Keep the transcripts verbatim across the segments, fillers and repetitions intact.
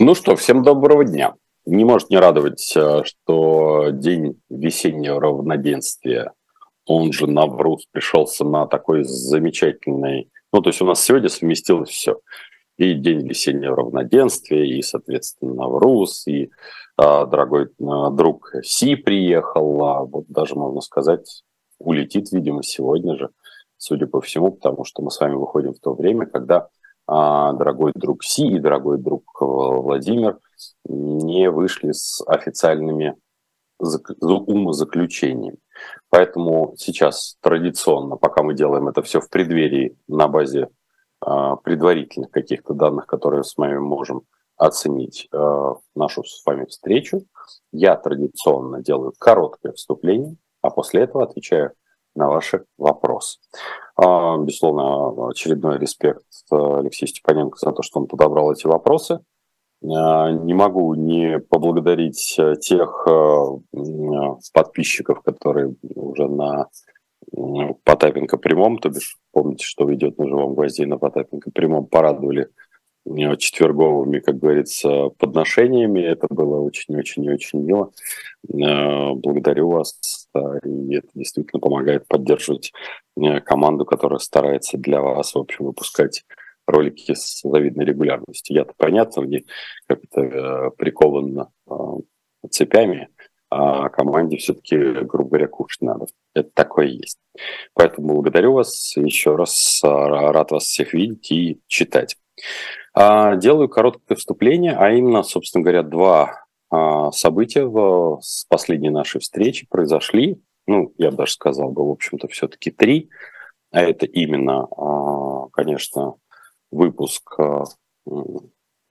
Ну что, всем доброго дня. Не может не радовать, э, что день весеннего равноденствия, он же Навруз, пришелся на такой замечательный... Ну, то есть у нас сегодня совместилось все. И день весеннего равноденствия, и, соответственно, Навруз, и а, дорогой а, друг Си приехал, а вот даже, можно сказать, улетит, видимо, сегодня же, судя по всему, потому что мы с вами выходим в то время, когда а, дорогой друг Си и дорогой друг э, Владимир не вышли с официальными зак- умозаключениями. Поэтому сейчас традиционно, пока мы делаем это все в преддверии на базе а, предварительных каких-то данных, которые с вами можем оценить э, нашу с вами встречу, я традиционно делаю короткое вступление, а после этого отвечаю на ваши вопросы. А, безусловно, очередной респект э, Алексею Степаненко за то, что он подобрал эти вопросы. А, Не могу не поблагодарить э, тех э, м, подписчиков, которые уже на м, Потапенко прямом, то бишь, помните, что идет на живом гвозде и на Потапенко прямом, порадовали э, четверговыми, как говорится, подношениями. Это было очень-очень и очень мило. Э, Благодарю вас. Да, и это действительно помогает поддерживать э, команду, которая старается для вас, в общем, выпускать ролики с завидной регулярностью. Я-то понятно, где как это э, прикован э, цепями, а команде все-таки, грубо говоря, кушать надо. Это такое есть. Поэтому благодарю вас еще раз, а, рад вас всех видеть и читать. А, Делаю короткое вступление, а именно, собственно говоря, два а, события в- с последней нашей встречи произошли. Ну, я бы даже сказал бы, в общем-то, все-таки три. А это именно, а, конечно, выпуск а, м,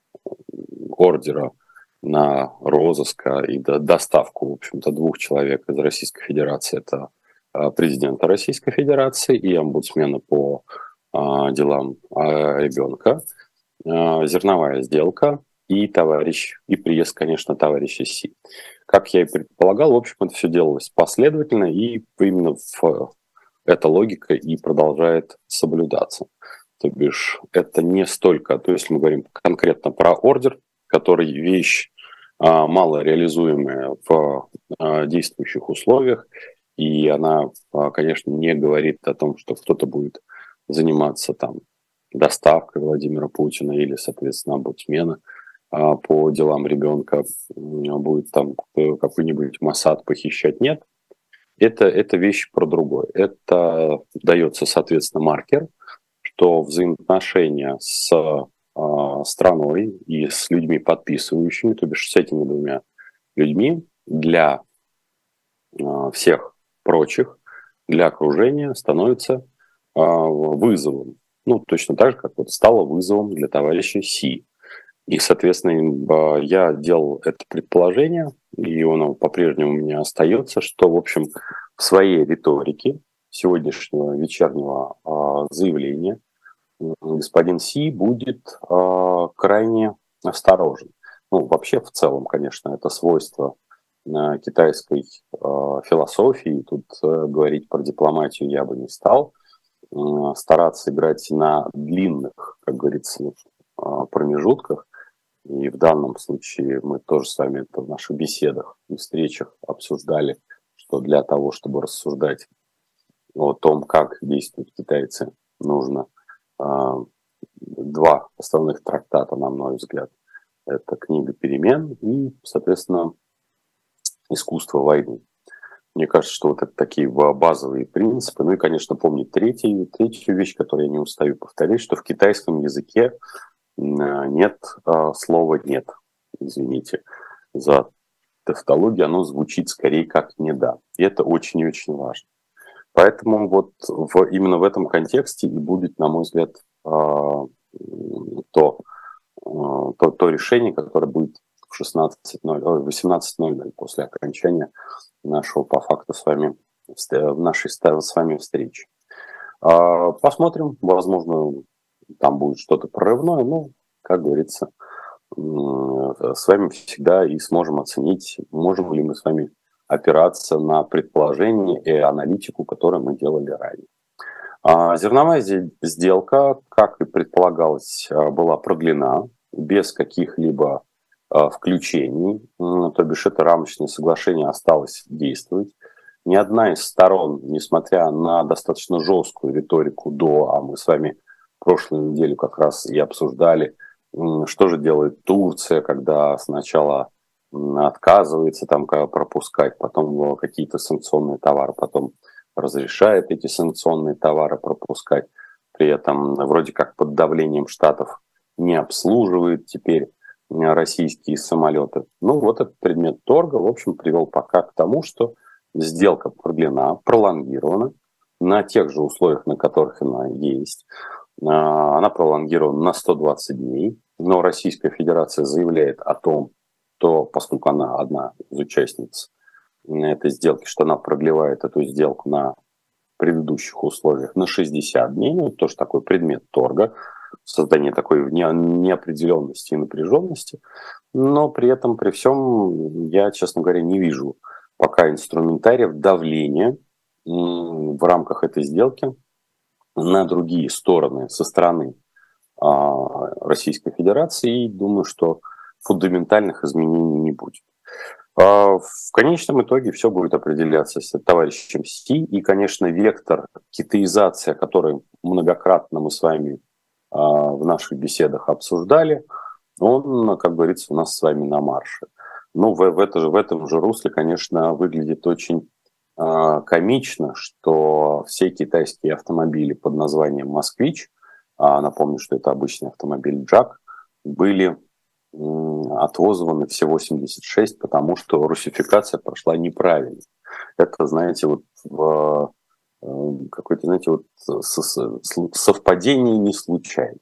ордера на розыск а, и до- доставку, в общем-то, двух человек из Российской Федерации. Это а, президента Российской Федерации и омбудсмена по а, делам а, ребенка. А, зерновая сделка и товарищ, и приезд, конечно, товарища Си. Как я и предполагал, в общем, это все делалось последовательно, и именно в эта логика и продолжает соблюдаться. То бишь, это не столько, то есть мы говорим конкретно про ордер, который вещь а, мало реализуемая в а, действующих условиях, и она, а, конечно, не говорит о том, что кто-то будет заниматься там доставкой Владимира Путина или, соответственно, омбудсмена а, по делам ребенка, м, будет там э, какой-нибудь Моссад похищать. Нет, это, это вещь про другое. Это дается, соответственно, маркер, что взаимоотношения с а, страной и с людьми, подписывающими, то бишь с этими двумя людьми, для а, всех прочих, для окружения становится а, вызовом. Ну, точно так же, как вот стало вызовом для товарища Си. И, соответственно, а, я делал это предположение, и оно по-прежнему у меня остается, что, в общем, в своей риторике сегодняшнего вечернего а, заявления м, господин Си будет а, крайне осторожен. Ну, вообще, в целом, конечно, это свойство а, китайской а, философии. Тут а, говорить про дипломатию я бы не стал. М, Стараться играть на длинных, как говорится, а, промежутках. И в данном случае мы тоже с вами это в наших беседах и встречах обсуждали, что для того, чтобы рассуждать о том, как действуют китайцы, нужно а, два основных трактата, на мой взгляд. Это книга перемен и, соответственно, искусство войны. Мне кажется, что вот это такие базовые принципы. Ну и, конечно, помнить третий, третью вещь, которую я не устаю повторять, что в китайском языке нет а, слова «нет». Извините за тавтологию, оно звучит скорее как «не да». И это очень и очень важно. Поэтому вот в, именно в этом контексте и будет, на мой взгляд, а, то, а, то, то решение, которое будет в шестнадцать ноль, ой, восемнадцать ноль ноль после окончания нашего по факту с вами, в нашей с вами встречи. А, Посмотрим, возможно, там будет что-то прорывное, но, как говорится, м, с вами всегда и сможем оценить, можем ли мы с вами опираться на предположения и аналитику, которую мы делали ранее. А зерновая зе- сделка, как и предполагалось, а, была продлена без каких-либо включений, то бишь это рамочное соглашение осталось действовать. Ни одна из сторон, несмотря на достаточно жесткую риторику до, а мы с вами прошлую неделю как раз и обсуждали, что же делает Турция, когда сначала отказывается там пропускать, потом какие-то санкционные товары, потом разрешает эти санкционные товары пропускать, при этом вроде как под давлением Штатов не обслуживает теперь российские самолеты. Ну вот этот предмет торга, в общем, привел пока к тому, что сделка продлена, пролонгирована на тех же условиях, на которых она есть. Она пролонгирована на сто двадцать дней, но Российская Федерация заявляет о том, что, поскольку она одна из участниц этой сделки, что она продлевает эту сделку на предыдущих условиях на шестьдесят дней, ну, это тоже такой предмет торга, создание такой неопределенности и напряженности, но при этом, при всем, я, честно говоря, не вижу пока инструментариев давления в рамках этой сделки на другие стороны со стороны Российской Федерации, и думаю, что фундаментальных изменений не будет. В конечном итоге все будет определяться с товарищем Си, и, конечно, вектор китаизации, который многократно мы с вами в наших беседах обсуждали, он, как говорится, у нас с вами на марше. Ну, в, в, это же, в этом же русле, конечно, выглядит очень э, комично, что все китайские автомобили под названием «Москвич», а напомню, что это обычный автомобиль «Джак», были э, отозваны все восемьдесят шесть, потому что русификация прошла неправильно. Это, знаете, вот в, э, какое-то, знаете, вот совпадение не случайно.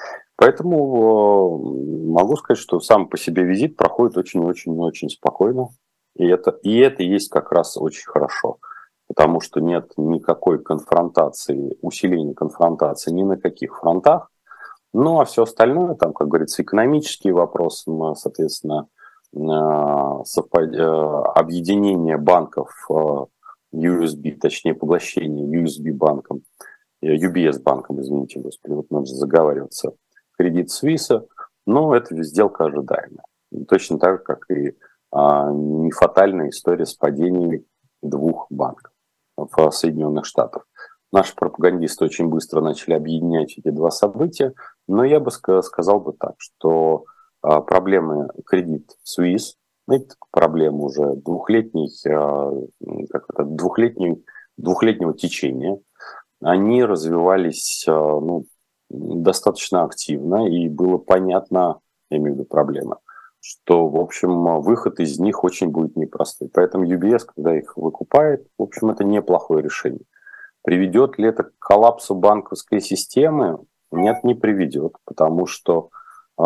Поэтому э, могу сказать, что сам по себе визит проходит очень-очень-очень спокойно. И это, и это есть как раз очень хорошо. Потому что нет никакой конфронтации, усиления конфронтации ни на каких фронтах. Ну, а все остальное, там, как говорится, экономические вопросы, соответственно, э, совпад... э, объединение банков э, ю эс би, точнее, поглощение ю эс би банком, э, ю би эс банком, извините, господи, вот надо же заговариваться, кредит Свисса, но это сделка ожидаемая. Точно так же, как и а, не фатальная история с падением двух банков в Соединенных Штатах. Наши пропагандисты очень быстро начали объединять эти два события, но я бы сказал бы так, что а, проблемы кредит Swiss, это проблема уже двухлетней, а, как это, двухлетней, двухлетнего течения, они развивались, а, ну, достаточно активно, и было понятно, я имею в виду проблема, что, в общем, выход из них очень будет непростой. Поэтому ю би эс, когда их выкупает, в общем, это неплохое решение. Приведет ли это к коллапсу банковской системы? Нет, не приведет, потому что э,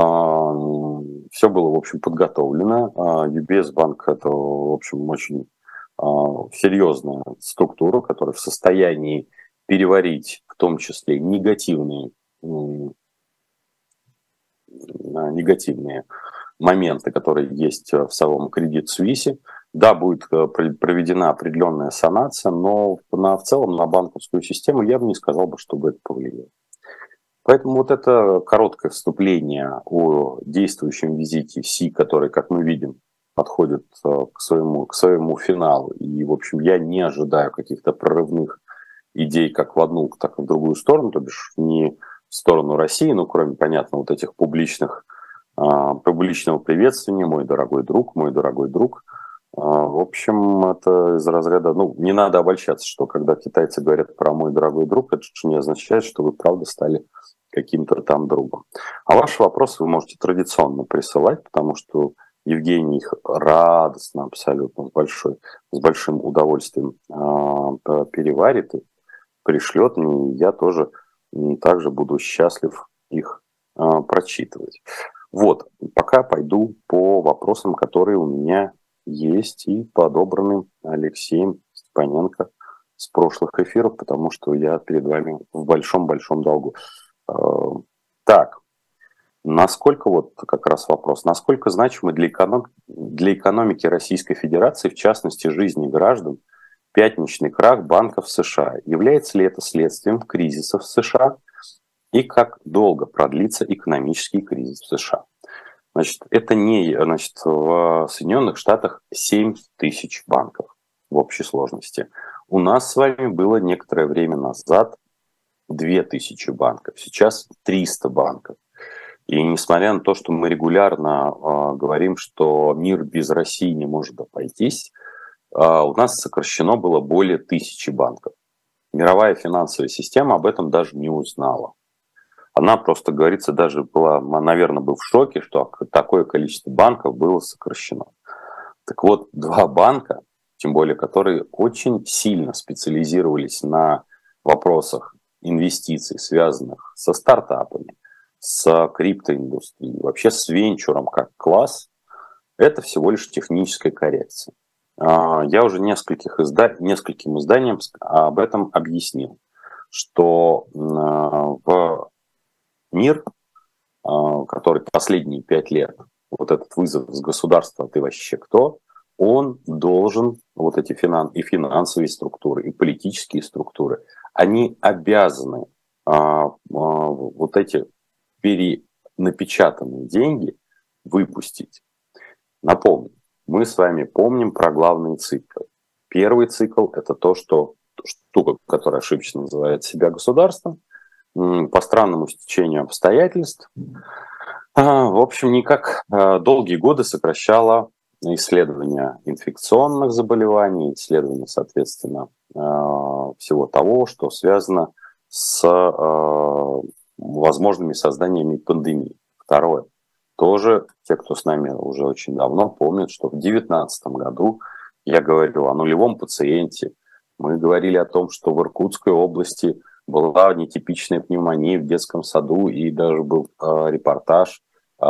все было, в общем, подготовлено. Э, ю би эс банк – это, в общем, очень э, серьезная структура, которая в состоянии переварить в том числе негативные негативные моменты, которые есть в самом кредит Свиссе. Да, будет проведена определенная санация, но на, в целом на банковскую систему я бы не сказал, бы, чтобы это повлияло. Поэтому вот это короткое вступление о действующем визите Си, который, как мы видим, подходит к своему, к своему финалу. И, в общем, я не ожидаю каких-то прорывных идей как в одну, так и в другую сторону, то бишь не в сторону России, ну, кроме, понятно, вот этих публичных, э, публичного приветствия, мой дорогой друг, мой дорогой друг. Э, в общем, это из разряда, ну, не надо обольщаться, что когда китайцы говорят про мой дорогой друг, это же не означает, что вы, правда, стали каким-то там другом. А ваши вопросы вы можете традиционно присылать, потому что Евгений их радостно, абсолютно, с, большой, с большим удовольствием э, переварит и пришлет мне, и я тоже также буду счастлив их э, прочитывать. Вот, пока пойду по вопросам, которые у меня есть и подобраны Алексеем Степаненко с прошлых эфиров, потому что я перед вами в большом-большом долгу. Э, так, насколько, вот как раз вопрос, насколько значимы для, эконом, для экономики Российской Федерации, в частности жизни граждан, пятничный крах банков США? Является ли это следствием кризиса в США? И как долго продлится экономический кризис в США? Значит, это не, значит, в Соединенных Штатах семь тысяч банков в общей сложности. У нас с вами было некоторое время назад две тысячи банков, сейчас триста банков. И несмотря на то, что мы регулярно э, говорим, что мир без России не может обойтись, э, у нас сокращено было более тысячи банков. Мировая финансовая система об этом даже не узнала. Она просто, говорится, даже была, наверное, был в шоке, что такое количество банков было сокращено. Так вот, два банка, тем более, которые очень сильно специализировались на вопросах инвестиций, связанных со стартапами, с криптоиндустрией, вообще с венчуром как класс, это всего лишь техническая коррекция. Я уже нескольких изда... нескольким изданиям об этом объяснил, что в мир, который последние пять лет, вот этот вызов с государства, ты вообще кто, он должен, вот эти финан... и финансовые структуры, и политические структуры, они обязаны а, а, вот эти перенапечатанные деньги выпустить. Напомню, мы с вами помним про главные циклы. Первый цикл – это то, что штука, которая ошибочно называет себя государством, по странному стечению обстоятельств, в общем, никак долгие годы сокращала исследования инфекционных заболеваний, исследования, соответственно, всего того, что связано с возможными созданиями пандемии. Второе. Тоже те, кто с нами уже очень давно, помнят, что в две тысячи девятнадцатом году я говорил о нулевом пациенте. Мы говорили о том, что в Иркутской области была нетипичная пневмония в детском саду, и даже был э, репортаж э,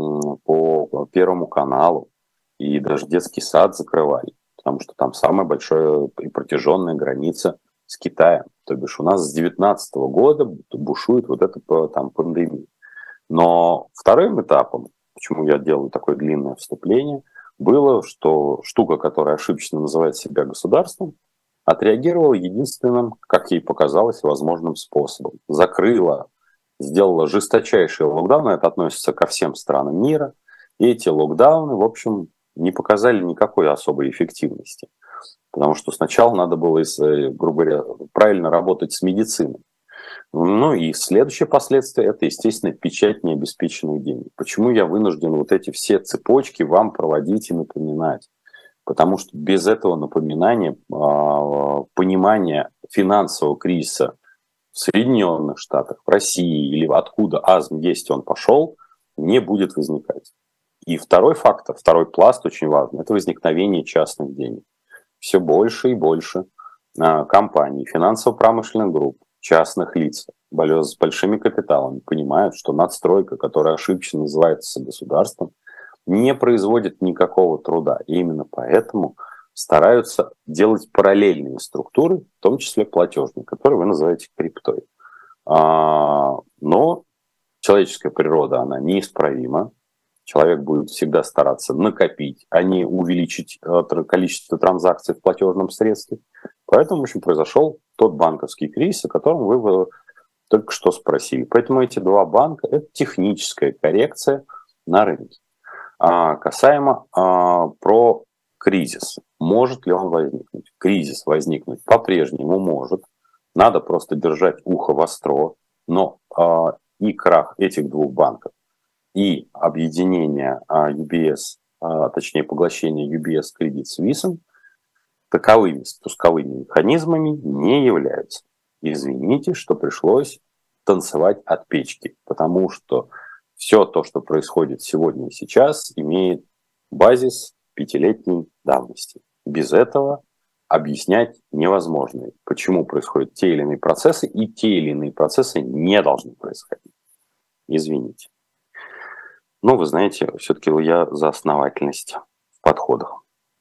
по Первому каналу, и даже детский сад закрывали, потому что там самая большая и протяженная граница с Китаем. То бишь у нас с две тысячи девятнадцатого года бушует вот эта там пандемия. Но вторым этапом, почему я делаю такое длинное вступление, было, что штука, которая ошибочно называет себя государством, отреагировала единственным, как ей показалось, возможным способом. Закрыла, сделала жесточайшие локдауны, это относится ко всем странам мира, и эти локдауны, в общем, не показали никакой особой эффективности. Потому что сначала надо было, грубо говоря, правильно работать с медициной. Ну и следующее последствие – это, естественно, печать необеспеченных денег. Почему я вынужден вот эти все цепочки вам проводить и напоминать? Потому что без этого напоминания, понимания финансового кризиса в Соединенных Штатах, в России или откуда азм есть он пошел, не будет возникать. И второй фактор, второй пласт очень важный – это возникновение частных денег. Все больше и больше компаний, финансово-промышленных групп, частных лиц с большими капиталами понимают, что надстройка, которая ошибочно называется государством, не производит никакого труда. И именно поэтому стараются делать параллельные структуры, в том числе платежные, которые вы называете криптой. Но человеческая природа, она неисправима. Человек будет всегда стараться накопить, а не увеличить количество транзакций в платежном средстве. Поэтому, в общем, произошел тот банковский кризис, о котором вы только что спросили. Поэтому эти два банка – это техническая коррекция на рынке. А касаемо а, про кризис. Может ли он возникнуть? Кризис возникнуть по-прежнему может. Надо просто держать ухо востро. Но а, и крах этих двух банков, и объединение а, ю би эс, а, точнее поглощение ю би эс Credit Suisse таковыми спусковыми механизмами не являются. Извините, что пришлось танцевать от печки, потому что все то, что происходит сегодня и сейчас, имеет базис пятилетней давности. Без этого объяснять невозможно, почему происходят те или иные процессы, и те или иные процессы не должны происходить. Извините. Но вы знаете, все-таки я за основательность в подходах.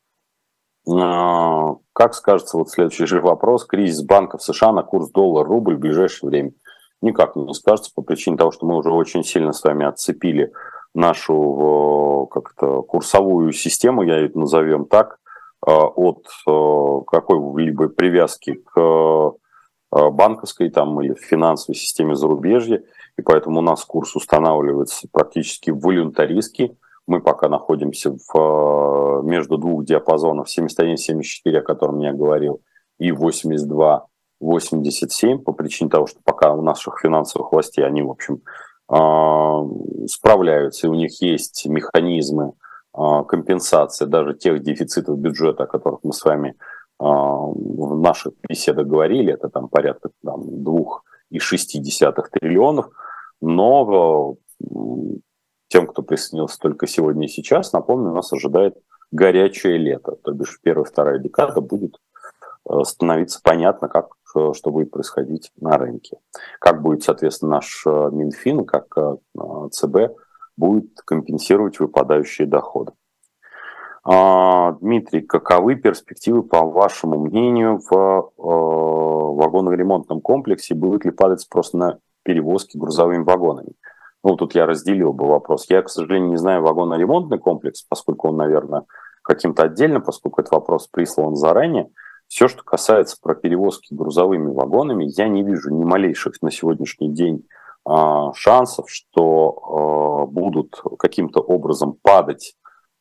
Как скажется вот следующий же вопрос, кризис банков США на курс доллар-рубль в ближайшее время? Никак не скажется, по причине того, что мы уже очень сильно с вами отцепили нашу как-то курсовую систему, я ее назовем так, от какой-либо привязки к банковской там, или в финансовой системе зарубежья, и поэтому у нас курс устанавливается практически волюнтаристски. Мы пока находимся в, между двух диапазонов семьдесят один семьдесят четыре, о котором я говорил, и восемьдесят два восемьдесят семь, по причине того, что пока у наших финансовых властей они, в общем, справляются, и у них есть механизмы компенсации даже тех дефицитов бюджета, о которых мы с вами в наших беседах говорили, это там порядка там, два и шесть десятых триллионов, но тем, кто присоединился только сегодня и сейчас, напомню, нас ожидает горячее лето, то бишь первая-вторая декада будет становиться понятно, как, что будет происходить на рынке. Как будет, соответственно, наш Минфин, как ЦБ будет компенсировать выпадающие доходы. Дмитрий, каковы перспективы, по вашему мнению, в вагоноремонтном комплексе? Будет ли падать спрос на перевозки грузовыми вагонами? Ну, тут я разделил бы вопрос. Я, к сожалению, не знаю вагоноремонтный комплекс, поскольку он, наверное, каким-то отдельно, поскольку этот вопрос прислан заранее. Все, что касается про перевозки грузовыми вагонами, я не вижу ни малейших на сегодняшний день шансов, что будут каким-то образом падать,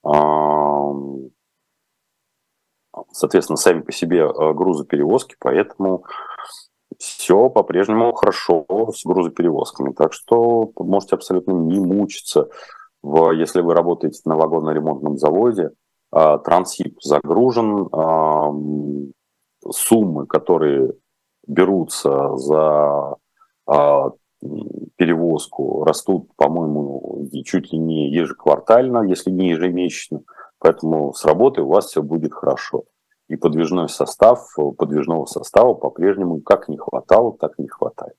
соответственно, сами по себе грузоперевозки, поэтому все по-прежнему хорошо с грузоперевозками. Так что можете абсолютно не мучиться. В, если вы работаете на вагонно-ремонтном заводе, трансип загружен, суммы, которые берутся за перевозку, растут, по-моему, чуть ли не ежеквартально, если не ежемесячно. Поэтому с работой у вас все будет хорошо. И подвижной состав, подвижного состава по-прежнему как не хватало, так и не хватает.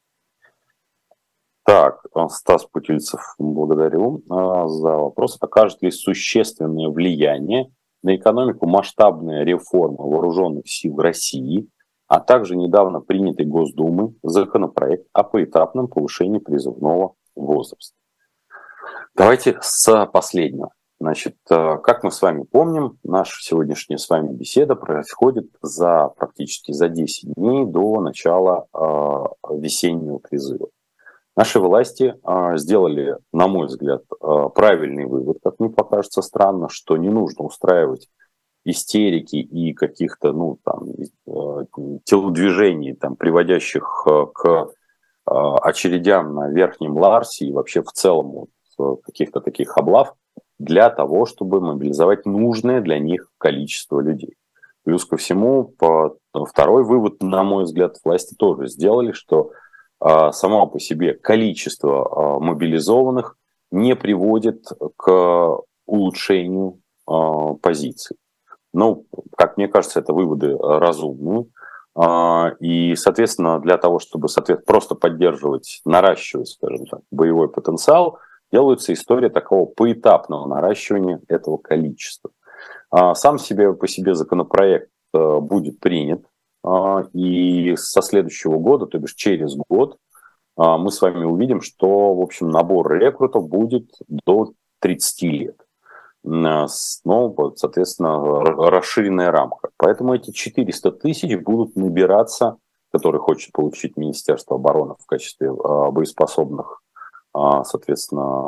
Так, Стас Путильцев, благодарю за вопрос. Окажет ли существенное влияние на экономику масштабная реформа вооруженных сил России, а также недавно принятый Госдумой законопроект о поэтапном повышении призывного возраста? Давайте с последнего. Значит, как мы с вами помним, наша сегодняшняя с вами беседа происходит за практически за десять дней до начала э, весеннего призыва. Наши власти э, сделали, на мой взгляд, э, правильный вывод, как мне покажется странно, что не нужно устраивать истерики и каких-то, ну, там, э, телодвижений, там, приводящих э, к э, очередям на Верхнем Ларсе и вообще в целом вот, каких-то таких облав, для того, чтобы мобилизовать нужное для них количество людей. Плюс ко всему, по, второй вывод, на мой взгляд, власти тоже сделали, что а, само по себе количество а, мобилизованных не приводит к улучшению а, позиций. Ну, как мне кажется, это выводы разумные. А, и, соответственно, для того, чтобы соответственно, просто поддерживать, наращивать, скажем так, боевой потенциал, делается история такого поэтапного наращивания этого количества. Сам себе по себе законопроект будет принят, и со следующего года, то бишь через год, мы с вами увидим, что, в общем, набор рекрутов будет до тридцати лет. Ну, соответственно, расширенная рамка. Поэтому эти четыреста тысяч будут набираться, которые хочет получить Министерство обороны в качестве боеспособных, соответственно,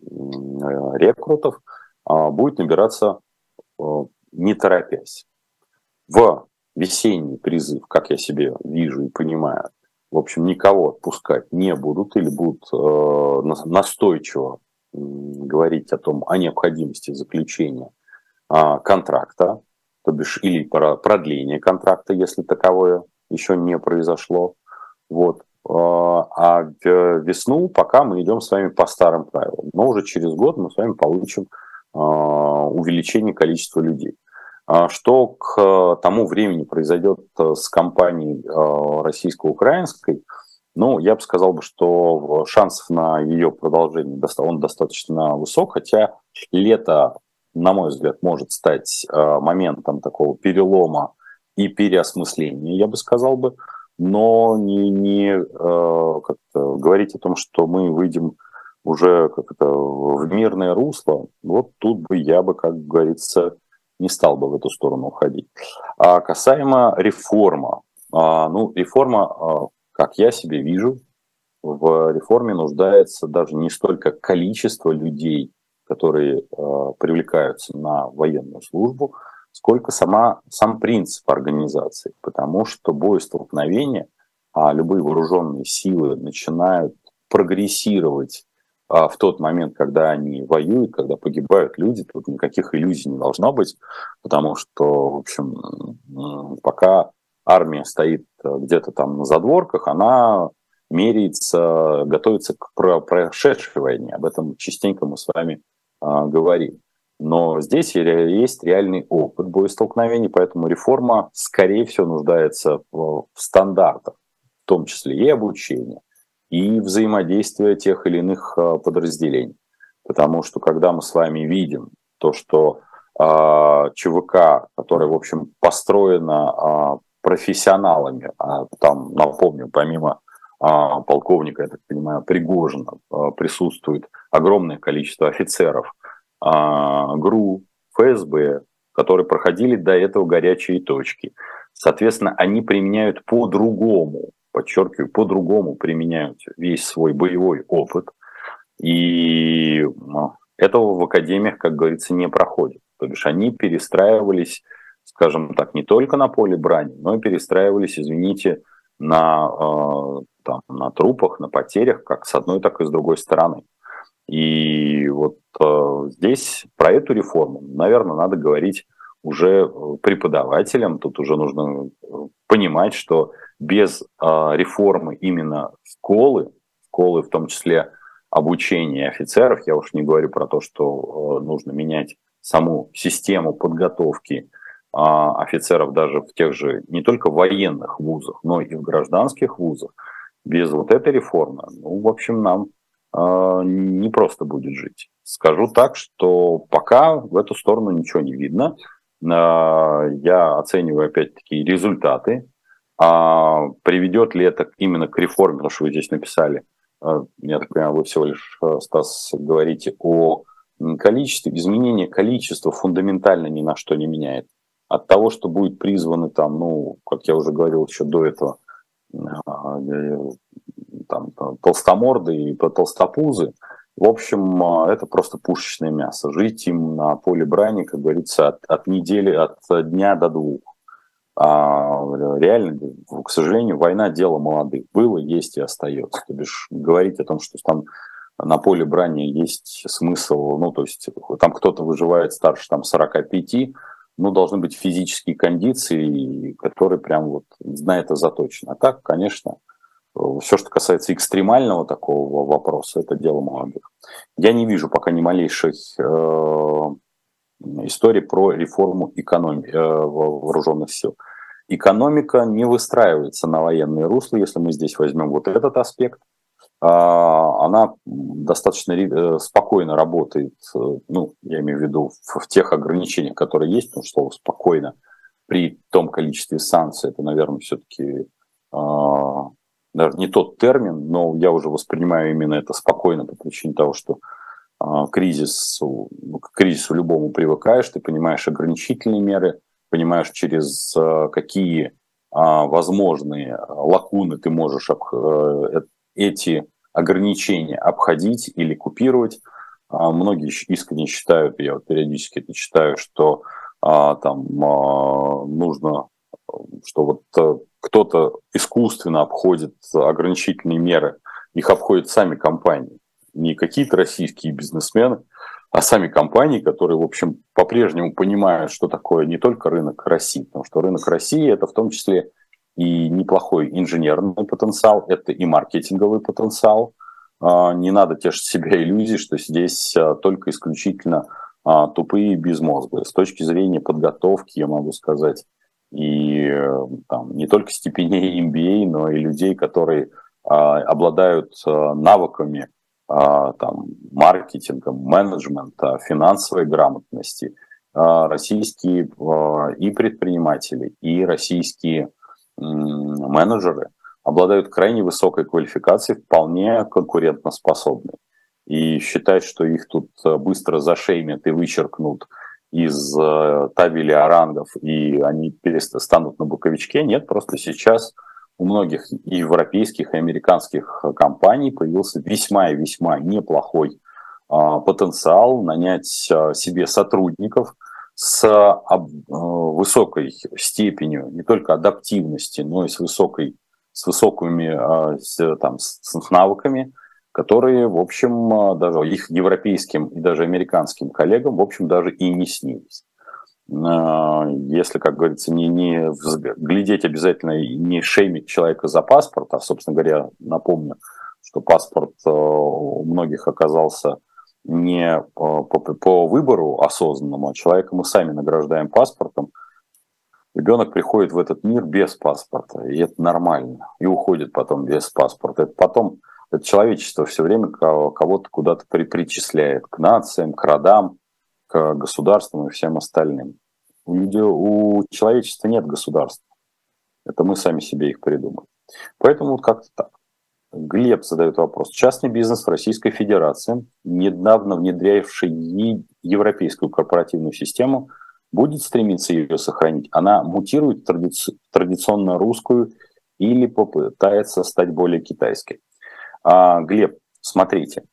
рекрутов, будет набираться не торопясь. В весенний призыв, как я себе вижу и понимаю, в общем, никого отпускать не будут или будут настойчиво говорить о том, о необходимости заключения контракта, то бишь или продления контракта, если таковое еще не произошло. Вот. А в весну пока мы идем с вами по старым правилам. Но уже через год мы с вами получим увеличение количества людей. Что к тому времени произойдет с кампанией российско-украинской, ну, я бы сказал, что шансов на ее продолжение он достаточно высок, хотя лето, на мой взгляд, может стать моментом такого перелома и переосмысления, я бы сказал бы. Но не, не э, как-то говорить о том, что мы выйдем уже как-то в мирное русло, вот тут бы я бы, как говорится, не стал бы в эту сторону уходить. А касаемо реформы, А, ну, реформа, а, как я себе вижу, в реформе нуждается даже не столько количество людей, которые а, привлекаются на военную службу, сколько сама, сам принцип организации. Потому что боестолкновения, а любые вооруженные силы начинают прогрессировать а, в тот момент, когда они воюют, когда погибают люди, тут никаких иллюзий не должно быть, потому что, в общем, м, пока армия стоит э, где-то там на задворках, она меряется, готовится к про- прошедшей войне. Об этом частенько мы с вами а, говорим. Но здесь и ре- есть реальный опыт боестолкновений, поэтому реформа, скорее всего, нуждается в, в стандартах, в том числе и обучения, и взаимодействия тех или иных а, подразделений. Потому что когда мы с вами видим то, что а, ЧВК, которое, в общем, построено а, профессионалами, а, там, напомню, помимо а, полковника, я так понимаю, Пригожина, а, присутствует огромное количество офицеров а, ГРУ, ФСБ, которые проходили до этого горячие точки. Соответственно, они применяют по-другому, подчеркиваю, по-другому применяют весь свой боевой опыт. И ну, этого в академиях, как говорится, не проходит. То бишь они перестраивались, скажем так, не только на поле брани, но и перестраивались, извините, на, э, там, на трупах, на потерях, как с одной, так и с другой стороны. И вот э, здесь про эту реформу, наверное, надо говорить уже преподавателям. Тут уже нужно понимать, что без э, реформы именно школы, школы в том числе обучения офицеров, я уж не говорю про то, что э, нужно менять саму систему подготовки э, офицеров даже в тех же не только военных вузах, но и в гражданских вузах. Без вот этой реформы, ну, в общем, нам не просто будет жить. Скажу так, что пока в эту сторону ничего не видно. Я оцениваю опять-таки результаты. А приведет ли это именно к реформе, потому что вы здесь написали, я так понимаю, вы всего лишь, Стас, говорите о количестве, изменение количества фундаментально ни на что не меняет. От того, что будет призваны там, ну, как я уже говорил еще до этого, там, толстоморды и толстопузы, в общем, это просто пушечное мясо. Жить им на поле брани, как говорится, от, от недели, от дня до двух. А реально, к сожалению, война – дело молодых. Было, есть и остается. То бишь, говорить о том, что там на поле брани есть смысл, ну, то есть там кто-то выживает старше там, сорока пяти, ну, должны быть физические кондиции, которые прям вот на это заточены. А так, конечно, все, что касается экстремального такого вопроса, это дело молодых. Я не вижу пока ни малейшей э, истории про реформу экономи- э, вооруженных сил. Экономика не выстраивается на военные русла, если мы здесь возьмем вот этот аспект. Она достаточно спокойно работает, ну, я имею в виду в тех ограничениях, которые есть, потому что слово «спокойно» при том количестве санкций, это, наверное, все-таки даже не тот термин, но я уже воспринимаю именно это спокойно по причине того, что кризис, ну, к кризису любому привыкаешь, ты понимаешь ограничительные меры, понимаешь, через какие возможные лакуны ты можешь эти ограничения обходить или купировать. Многие искренне считают, я вот периодически это читаю, что а, там а, нужно, что вот кто-то искусственно обходит ограничительные меры, их обходят сами компании, не какие-то российские бизнесмены, а сами компании, которые, в общем, по-прежнему понимают, что такое не только рынок России, потому что рынок России – это в том числе и неплохой инженерный потенциал, это и маркетинговый потенциал. Не надо тешить себя иллюзий, что здесь только исключительно тупые и безмозглые. С точки зрения подготовки, я могу сказать, и там, не только степеней эм би эй, но и людей, которые обладают навыками там, маркетинга, менеджмента, финансовой грамотности. Российские и предприниматели, и российские менеджеры обладают крайне высокой квалификацией, вполне конкурентоспособны. И считать, что их тут быстро зашеймят и вычеркнут из э, табели о рангах, и они перестанут на боковичке. Нет, просто сейчас у многих и европейских, и американских компаний появился весьма и весьма неплохой э, потенциал нанять э, себе сотрудников с э, высокой степенью не только адаптивности, но и с, высокой, с высокими э, с, там, с навыками, которые, в общем, даже их европейским и даже американским коллегам, в общем, даже и не снились. Если, как говорится, не, не глядеть обязательно и не шеймить человека за паспорт, а, собственно говоря, напомню, что паспорт у многих оказался не по, по, по выбору осознанному, а человека мы сами награждаем паспортом. Ребенок приходит в этот мир без паспорта, и это нормально, и уходит потом без паспорта. Это потом это человечество все время кого-то куда-то при, причисляет к нациям, к родам, к государствам и всем остальным. У, людей, у человечества нет государства. Это мы сами себе их придумали. Поэтому вот как-то так. Глеб задает вопрос. Частный бизнес в Российской Федерации, недавно внедрявший европейскую корпоративную систему, будет стремиться ее сохранить? Она мутирует традици- традиционно русскую или попытается стать более китайской? А, Глеб, смотрите,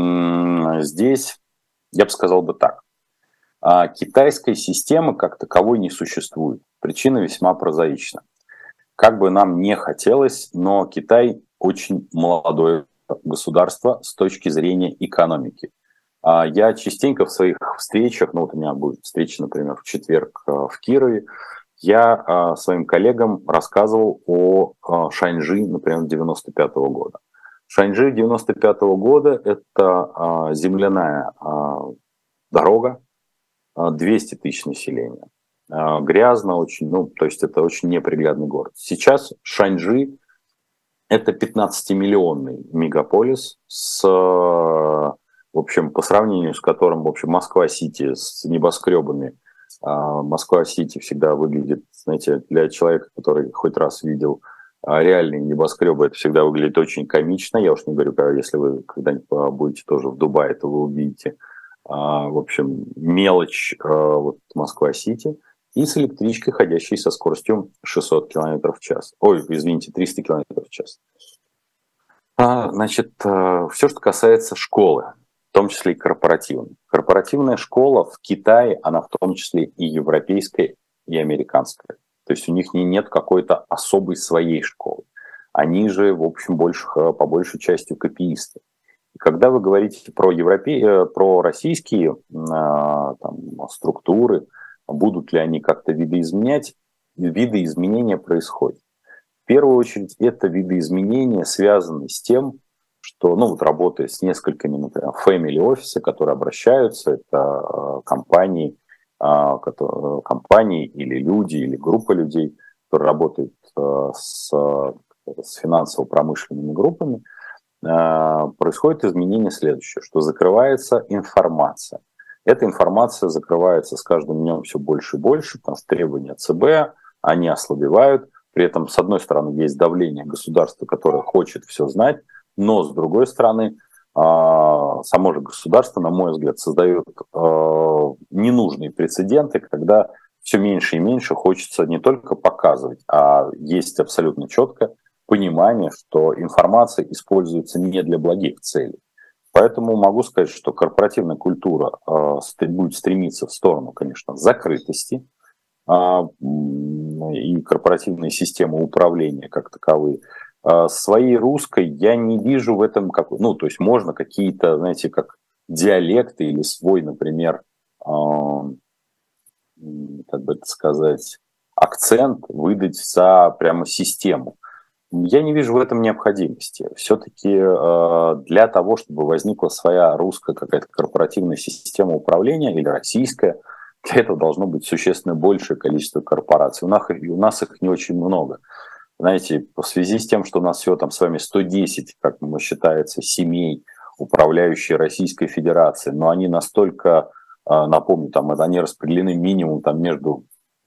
здесь я бы сказал бы так. А, китайской системы как таковой не существует. Причина весьма прозаична. Как бы нам не хотелось, но Китай очень молодое государство с точки зрения экономики. А, я частенько в своих встречах, ну вот у меня будет встреча, например, в четверг в Кирове, я а, своим коллегам рассказывал о а, Шаньжи, например, девяносто пятого года. Шаньжи девяносто пятого года – это а, земляная а, дорога, а, двести тысяч населения. А, грязно очень, ну, то есть это очень неприглядный город. Сейчас Шаньжи – это пятнадцатимиллионный мегаполис, с, в общем, по сравнению с которым, в общем, Москва-Сити с небоскребами. А, Москва-Сити всегда выглядит, знаете, для человека, который хоть раз видел реальные небоскребы, это всегда выглядит очень комично. Я уж не говорю, если вы когда-нибудь будете тоже в Дубае, то вы увидите, в общем, мелочь вот Москва-Сити и с электричкой, ходящей со скоростью шестьсот километров в час. Ой, извините, триста километров в час. Значит, все, что касается школы, в том числе и корпоративной. Корпоративная школа в Китае, она в том числе и европейская, и американская. То есть у них нет какой-то особой своей школы. Они же, в общем, больше, по большей части копиисты. И когда вы говорите про, европе... про российские там, структуры, будут ли они как-то видоизменять, видоизменения происходят. В первую очередь это видоизменения, связанные с тем, что, ну вот работая с несколькими, например, family office, которые обращаются, это компании, компании или люди, или группа людей, которые работают с, с финансово-промышленными группами, происходит изменение следующее, что закрывается информация. Эта информация закрывается с каждым днем все больше и больше, потому что требования ЦБ, они ослабевают. При этом, с одной стороны, есть давление государства, которое хочет все знать, но, с другой стороны, само же государство, на мой взгляд, создает ненужные прецеденты, когда все меньше и меньше хочется не только показывать, а есть абсолютно четко понимание, что информация используется не для благих целей. Поэтому могу сказать, что корпоративная культура будет стремиться в сторону, конечно, закрытости, и корпоративные системы управления как таковые. Своей русской я не вижу в этом, как, ну, то есть можно какие-то, знаете, как диалекты или свой, например, как бы это сказать, акцент выдать за прямо систему. Я не вижу в этом необходимости. Все-таки для того, чтобы возникла своя русская какая-то корпоративная система управления или российская, для этого должно быть существенно большее количество корпораций. У нас, у нас их не очень много. Знаете, в связи с тем, что у нас всего там с вами сто десять, как считается, семей, управляющие Российской Федерацией, но они настолько, напомню, там, они распределены минимум там, между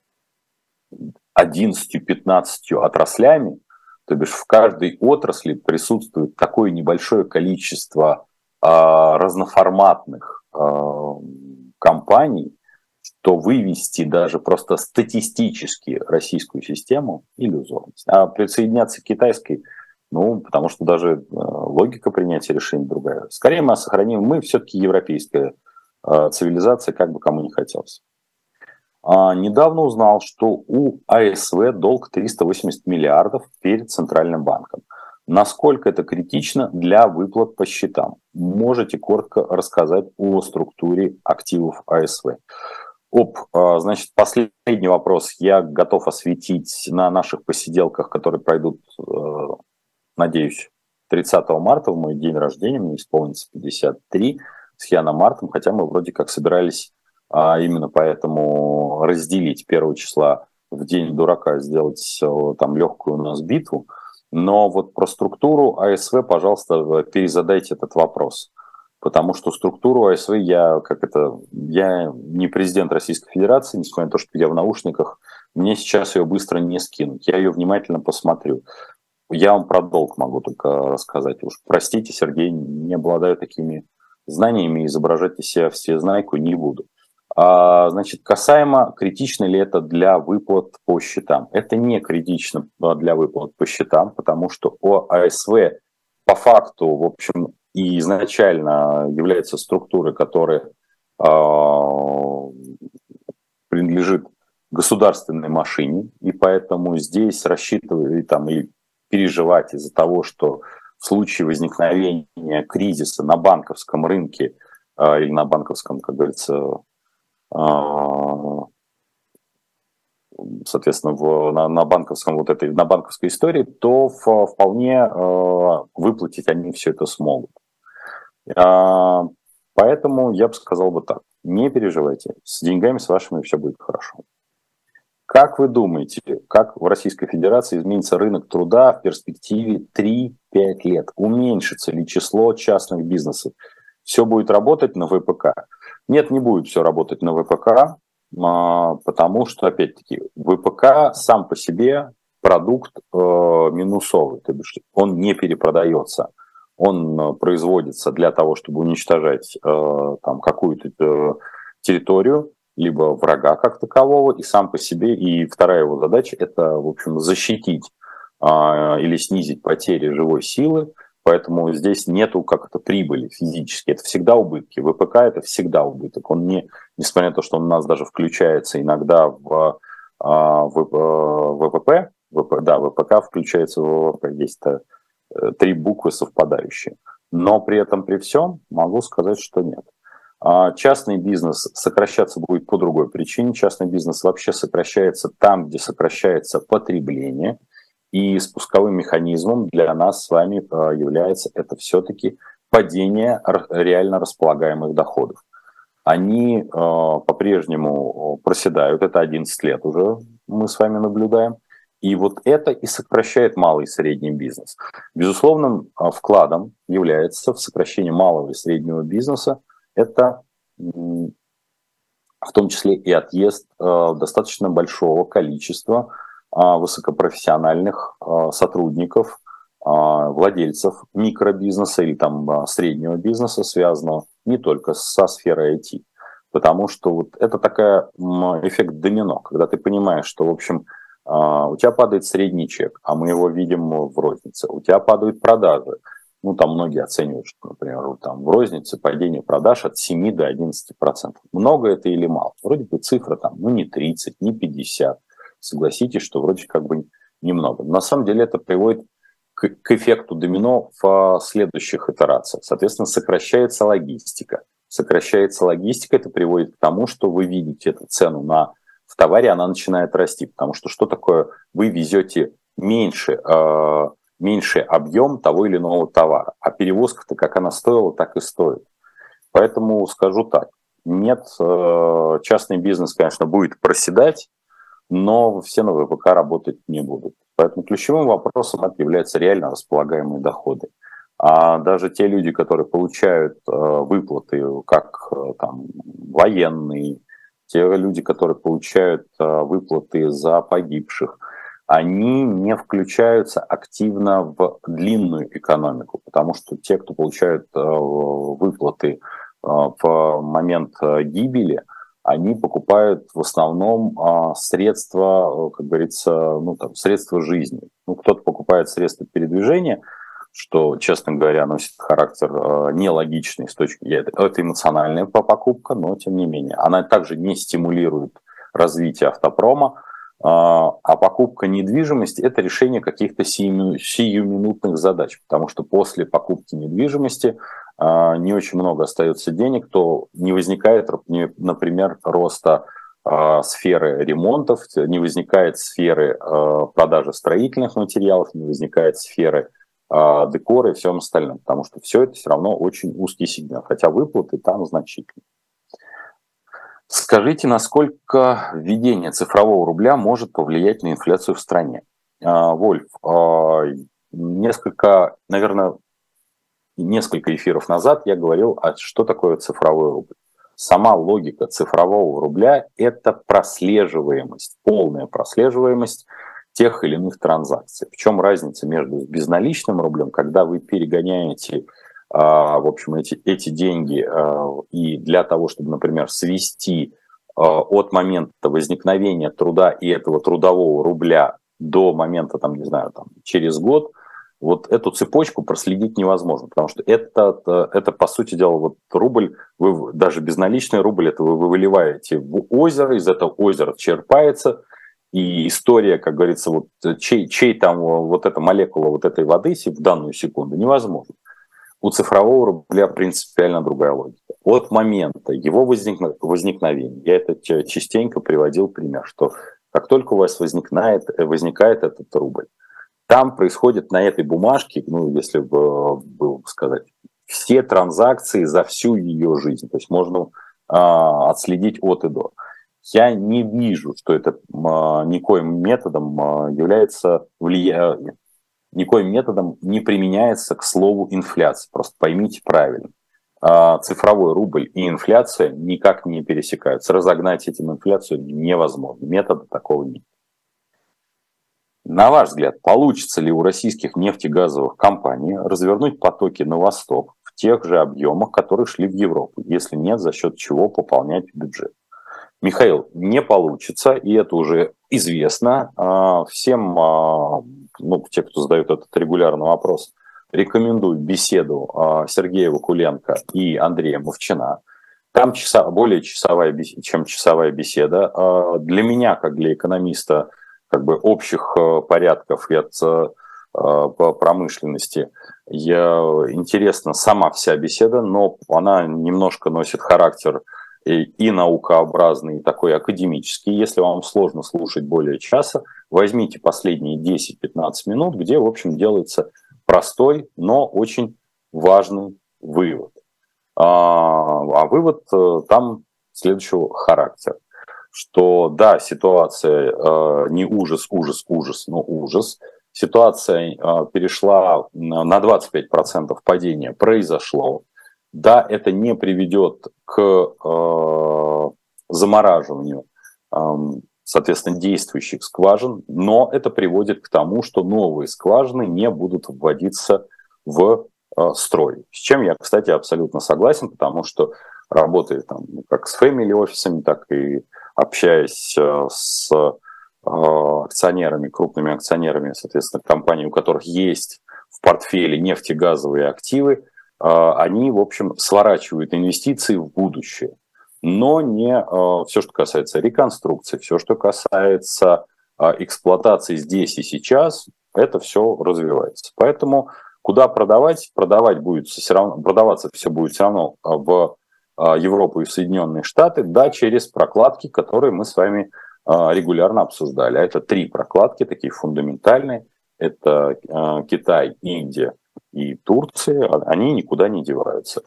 одиннадцатью-пятнадцатью отраслями, то бишь в каждой отрасли присутствует такое небольшое количество э, разноформатных э, компаний, то вывести даже просто статистически российскую систему – иллюзорность. А присоединяться к китайской, ну, потому что даже э, логика принятия решений другая. Скорее мы сохраним, мы все-таки европейская э, цивилизация, как бы кому не хотелось. А, недавно узнал, что у АСВ долг триста восемьдесят миллиардов перед Центральным банком. Насколько это критично для выплат по счетам? Можете коротко рассказать о структуре активов АСВ? Оп, значит, последний вопрос я готов осветить на наших посиделках, которые пройдут, надеюсь, тридцатого марта, в мой день рождения, мне исполнится пятьдесят три, с Яном Мартом, хотя мы вроде как собирались именно поэтому разделить первого числа в день дурака, сделать там легкую у нас битву. Но вот про структуру АСВ, пожалуйста, перезадайте этот вопрос. Потому что структуру АСВ я, как это, я не президент Российской Федерации, несмотря на то, что я в наушниках, мне сейчас ее быстро не скинуть. Я ее внимательно посмотрю. Я вам про долг могу только рассказать. Уж простите, Сергей, не обладаю такими знаниями, изображать из себя всезнайку не буду. А, значит, касаемо, критично ли это для выплат по счетам. Это не критично для выплат по счетам, потому что о АСВ по факту, в общем, и изначально является структурой, которая э, принадлежит государственной машине, и поэтому здесь рассчитывать там, и переживать из-за того, что в случае возникновения кризиса на банковском рынке э, или на банковском, как говорится, э, соответственно, в, на, на банковском вот этой, на банковской истории, то в, вполне э, выплатить они все это смогут. А, поэтому я бы сказал бы так: не переживайте, с деньгами с вашими все будет хорошо. Как вы думаете, как в Российской Федерации изменится рынок труда в перспективе три-пять лет? Уменьшится ли число частных бизнесов? Все будет работать на ВПК? Нет, не будет все работать на ВПК, потому что, опять-таки, ВПК сам по себе продукт э, минусовый, то бишь он не перепродается. Он производится для того, чтобы уничтожать э, там, какую-то э, территорию, либо врага как такового, и сам по себе, и вторая его задача – это, в общем, защитить э, или снизить потери живой силы, поэтому здесь нету как-то прибыли физически, это всегда убытки. ВПК – это всегда убыток, он не, несмотря на то, что он у нас даже включается иногда в, э, в ВВП, ВП, да, ВПК включается в ВВП, есть-то три буквы совпадающие. Но при этом, при всем, могу сказать, что нет. Частный бизнес сокращаться будет по другой причине. Частный бизнес вообще сокращается там, где сокращается потребление. И спусковым механизмом для нас с вами является это все-таки падение реально располагаемых доходов. Они по-прежнему проседают. Это одиннадцать лет уже мы с вами наблюдаем. И вот это и сокращает малый и средний бизнес. Безусловным вкладом является в сокращение малого и среднего бизнеса это в том числе и отъезд достаточно большого количества высокопрофессиональных сотрудников, владельцев микробизнеса или там среднего бизнеса, связанного не только со сферой ай ти. Потому что вот это такой эффект домино, когда ты понимаешь, что, в общем, у тебя падает средний чек, а мы его видим в рознице. У тебя падают продажи. Ну, там многие оценивают, что, например, там в рознице падение продаж от семи до одиннадцати процентов. Много это или мало? Вроде бы цифра там, ну, не тридцать, не пятьдесят. Согласитесь, что вроде как бы немного. На самом деле это приводит к, к эффекту домино в следующих итерациях. Соответственно, сокращается логистика. Сокращается логистика, это приводит к тому, что вы видите эту цену на в товаре, она начинает расти. Потому что что такое? Вы везете меньше, э, меньший объем того или иного товара. А перевозка-то, как она стоила, так и стоит. Поэтому скажу так. Нет, э, частный бизнес, конечно, будет проседать, но все на ВПК работать не будут. Поэтому ключевым вопросом это являются реально располагаемые доходы. А даже те люди, которые получают э, выплаты, как э, там, военные, те люди, которые получают э, выплаты за погибших, они не включаются активно в длинную экономику, потому что те, кто получают э, выплаты э, в момент гибели, они покупают в основном а, средства, как говорится, ну, там, средства жизни. Ну, кто-то покупает средства передвижения, что, честно говоря, носит характер э, нелогичный с точки зрения... Это эмоциональная покупка, но тем не менее. Она также не стимулирует развитие автопрома, э, а покупка недвижимости – это решение каких-то сию, сиюминутных задач, потому что после покупки недвижимости э, не очень много остается денег, то не возникает, например, роста э, сферы ремонтов, не возникает сферы э, продажи строительных материалов, не возникает сферы декора и всем остальном, потому что все это все равно очень узкий сегмент, хотя выплаты там значительные. Скажите, насколько введение цифрового рубля может повлиять на инфляцию в стране? Вольф, несколько, наверное, несколько эфиров назад я говорил, а что такое цифровой рубль. Сама логика цифрового рубля – это прослеживаемость, полная прослеживаемость тех или иных транзакций. В чем разница между безналичным рублем, когда вы перегоняете, в общем, эти, эти деньги, и для того, чтобы, например, свести от момента возникновения труда и этого трудового рубля до момента, там, не знаю, там, через год, вот эту цепочку проследить невозможно, потому что это, это по сути дела, вот рубль, вы, даже безналичный рубль, это вы выливаете в озеро, из этого озера черпается. И история, как говорится, вот чей, чей там вот эта молекула вот этой воды в данную секунду невозможно. У цифрового рубля принципиально другая логика. От момента его возникно, возникновения, я это частенько приводил пример, что как только у вас возникает, возникает этот рубль, там происходит на этой бумажке, ну, если бы было бы сказать, все транзакции за всю ее жизнь. То есть можно а, отследить от и до. Я не вижу, что это а, никоим методом а, является влиянием, никоим методом не применяется к слову инфляция. Просто поймите правильно. А, цифровой рубль и инфляция никак не пересекаются. Разогнать этим инфляцию невозможно. Метода такого нет. На ваш взгляд, получится ли у российских нефтегазовых компаний развернуть потоки на восток в тех же объемах, которые шли в Европу? Если нет, за счет чего пополнять бюджет? Михаил, не получится, и это уже известно. Всем, ну, те, кто задает этот регулярный вопрос, рекомендую беседу Сергея Вакуленко и Андрея Мовчина. Там часа, более часовая, чем часовая беседа. Для меня, как для экономиста, как бы общих порядков и от по промышленности, я, интересна сама вся беседа, но она немножко носит характер и, и наукообразный, и такой академический. Если вам сложно слушать более часа, возьмите последние десять-пятнадцать минут, где, в общем, делается простой, но очень важный вывод. А, а вывод там следующего характера, что да, ситуация э, не ужас, ужас, ужас, но ужас. Ситуация э, перешла на двадцать пять процентов падения, произошло. Да, это не приведет к э, замораживанию, э, соответственно, действующих скважин, но это приводит к тому, что новые скважины не будут вводиться в э, строй. С чем я, кстати, абсолютно согласен, потому что работая там как с family офисами, так и общаясь э, с э, акционерами, крупными акционерами, соответственно, компаний, у которых есть в портфеле нефтегазовые активы, они, в общем, сворачивают инвестиции в будущее. Но не все, что касается реконструкции, все, что касается эксплуатации здесь и сейчас, это все развивается. Поэтому куда продавать? Продавать будет все равно, продаваться все будет все равно в Европу и в Соединенные Штаты, да, через прокладки, которые мы с вами регулярно обсуждали. А это три прокладки, такие фундаментальные. Это Китай, Индия и Турции, они никуда не деваются.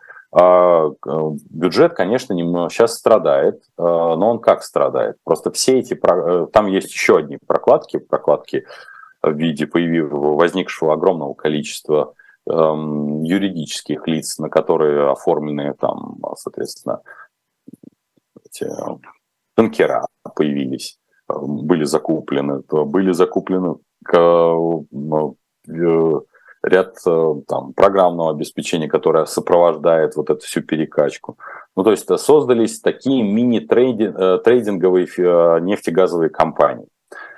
Бюджет, конечно, сейчас страдает, но он как страдает? Просто все эти... Там есть еще одни прокладки, прокладки в виде появившего, возникшего огромного количества юридических лиц, на которые оформлены там, соответственно, эти танкера появились, были закуплены, были закуплены ряд там, программного обеспечения, которое сопровождает вот эту всю перекачку. Ну, то есть создались такие мини-трейдинговые нефтегазовые компании.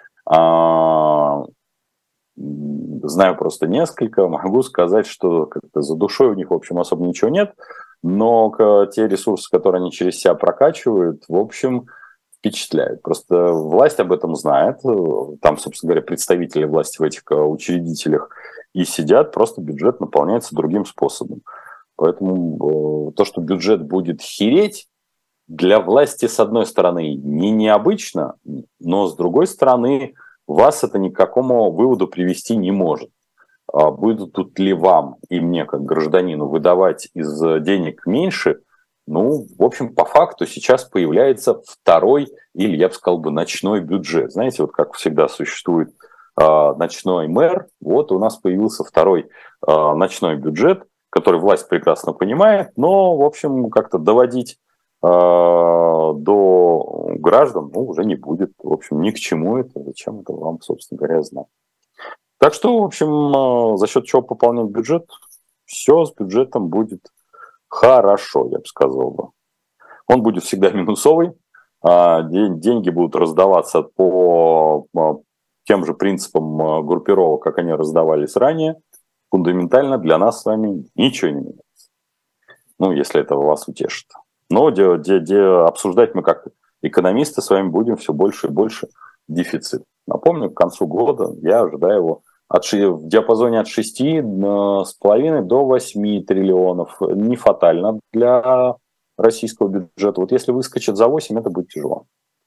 Знаю просто несколько, могу сказать, что как-то за душой у них, в общем, особо ничего нет, но те ресурсы, которые они через себя прокачивают, в общем, впечатляют. Просто власть об этом знает, там, собственно говоря, представители власти в этих учредителях и сидят, просто бюджет наполняется другим способом. Поэтому то, что бюджет будет хереть, для власти, с одной стороны, не необычно, но с другой стороны, вас это ни к какому выводу привести не может. Будут ли вам и мне, как гражданину, выдавать из денег меньше? Ну, в общем, по факту сейчас появляется второй, или я бы сказал бы, ночной бюджет. Знаете, вот как всегда существует э, ночной мэр, вот у нас появился второй э, ночной бюджет, который власть прекрасно понимает, но, в общем, как-то доводить э, до граждан, ну, уже не будет. В общем, ни к чему это, зачем это вам, собственно говоря, знать. Так что, в общем, за счет чего пополнять бюджет, все с бюджетом будет хорошо, я бы сказал бы. Он будет всегда минусовый, деньги будут раздаваться по тем же принципам группировок, как они раздавались ранее. Фундаментально для нас с вами ничего не меняется. Ну, если это вас утешит. Но де, де, де, обсуждать мы как экономисты с вами будем все больше и больше дефицит. Напомню, к концу года я ожидаю его от, в диапазоне от шести с половиной до восьми триллионов. Не фатально для российского бюджета. Вот если выскочит за восемь, это будет тяжело.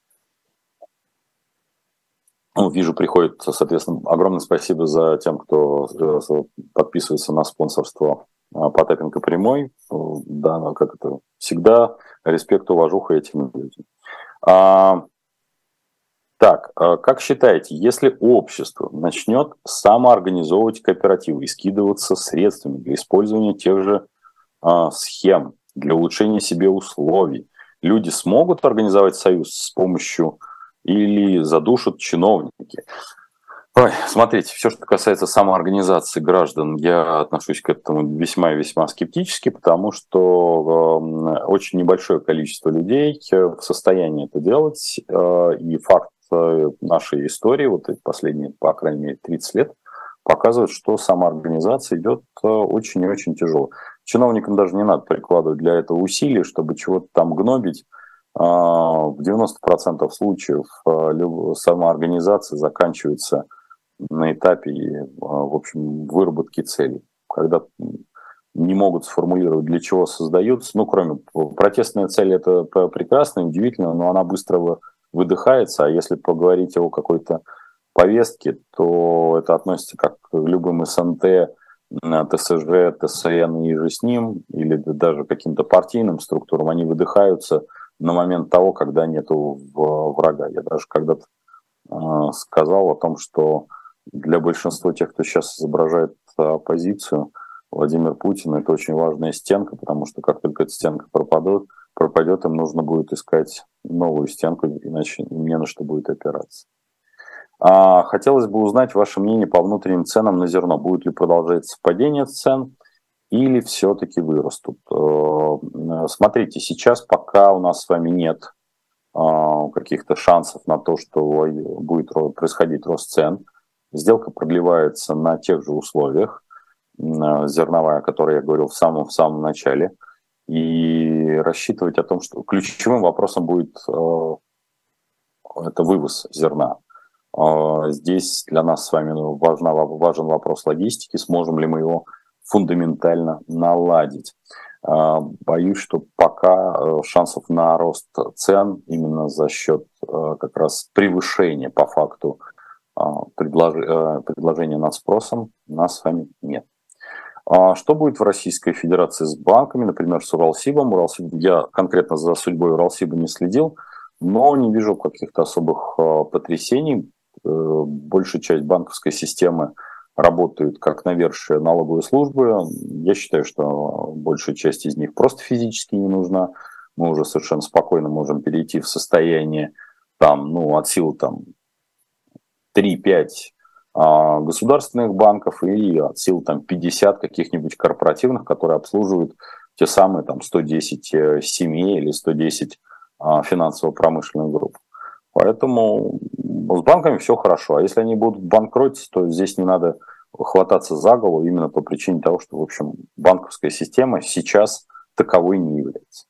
Ну, вижу, приходит, соответственно, огромное спасибо за тем, кто подписывается на спонсорство Потапенко прямой. Да, как это всегда, респект, уважуха этим людям. А, так, как считаете, если общество начнет самоорганизовывать кооперативы и скидываться средствами для использования тех же а, схем, для улучшения себе условий, люди смогут организовать союз с помощью или задушат чиновники? Ой, смотрите, все, что касается самоорганизации граждан, я отношусь к этому весьма и весьма скептически, потому что э, очень небольшое количество людей в состоянии это делать, э, и факт э, нашей истории, вот эти последние, по крайней мере, тридцать лет, показывает, что самоорганизация идет э, очень и очень тяжело. Чиновникам даже не надо прикладывать для этого усилий, чтобы чего-то там гнобить. Э, в девяноста процентах случаев э, самоорганизация заканчивается на этапе, в общем, выработки целей, когда не могут сформулировать, для чего создаются. Ну, кроме протестная цель, это прекрасно, удивительно, но она быстро выдыхается. А если поговорить о какой-то повестке, то это относится как к любым СНТ, ТСЖ, ТСН и же с ним, или даже каким-то партийным структурам, они выдыхаются на момент того, когда нету врага. Я даже когда-то сказал о том, что для большинства тех, кто сейчас изображает оппозицию, Владимир Путин — это очень важная стенка, потому что как только эта стенка пропадет, пропадет, им нужно будет искать новую стенку, иначе не на что будет опираться. А, хотелось бы узнать ваше мнение по внутренним ценам на зерно. Будет ли продолжаться падение цен или все-таки вырастут? Смотрите, сейчас пока у нас с вами нет каких-то шансов на то, что будет происходить рост цен. Сделка продлевается на тех же условиях, зерновая, о которой я говорил в самом, в самом начале. И рассчитывать о том, что ключевым вопросом будет э, это вывоз зерна. Э, здесь для нас с вами ну, важна, важен вопрос логистики, сможем ли мы его фундаментально наладить. Э, боюсь, что пока шансов на рост цен именно за счет э, как раз превышения по факту предложения над спросом у нас с вами нет. Что будет в Российской Федерации с банками, например, с Уралсибом? Уралсиб, я конкретно за судьбой Уралсиба не следил, но не вижу каких-то особых потрясений. Большая часть банковской системы работает как навершие налоговой службы. Я считаю, что большая часть из них просто физически не нужна. Мы уже совершенно спокойно можем перейти в состояние там, ну, от силы там, три-пять а, государственных банков и от сил там, пятьдесят каких-нибудь корпоративных, которые обслуживают те самые там сто десять семей или сто десять финансово-промышленных групп. Поэтому с банками все хорошо. А если они будут банкротиться, то здесь не надо хвататься за голову именно по причине того, что, в общем, банковская система сейчас таковой не является.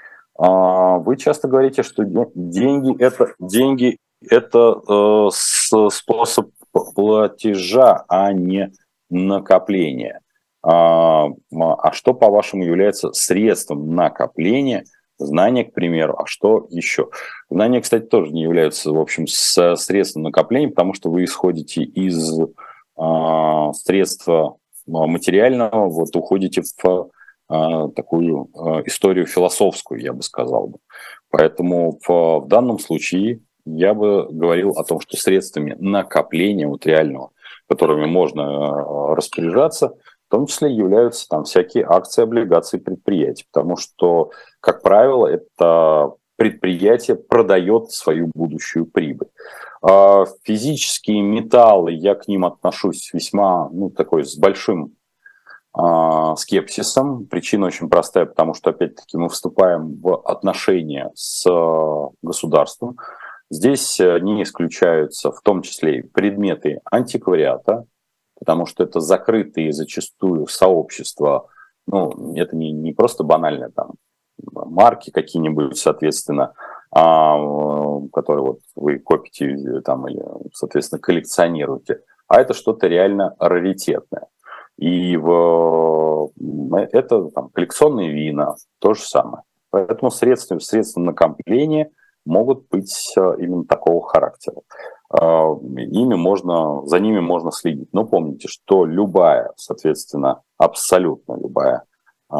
Вы часто говорите, что деньги это, деньги это способ платежа, а не накопления. А что, по-вашему, является средством накопления? Знания, к примеру, а что еще? Знания, кстати, тоже не являются, в общем, средством накопления, потому что вы исходите из э, средства материального, вот уходите в э, такую э, историю философскую, я бы сказал. Поэтому в, в данном случае я бы говорил о том, что средствами накопления вот реального, которыми можно э, распоряжаться, в том числе являются там всякие акции, облигации предприятий, потому что, как правило, это предприятие продает свою будущую прибыль. Физические металлы, я к ним отношусь весьма, ну, такой с большим э, скепсисом. Причина очень простая, потому что, опять-таки, мы вступаем в отношения с государством. Здесь не исключаются в том числе и предметы антиквариата, потому что это закрытые зачастую сообщества, ну, это не, не просто банальные там марки какие-нибудь, соответственно, а, которые вот вы копите там или, соответственно, коллекционируете, а это что-то реально раритетное. И в, это там, коллекционные вина, то же самое. Поэтому средства, средства накопления могут быть именно такого характера. Ими можно, за ними можно следить. Но помните, что любая, соответственно, абсолютно любая э,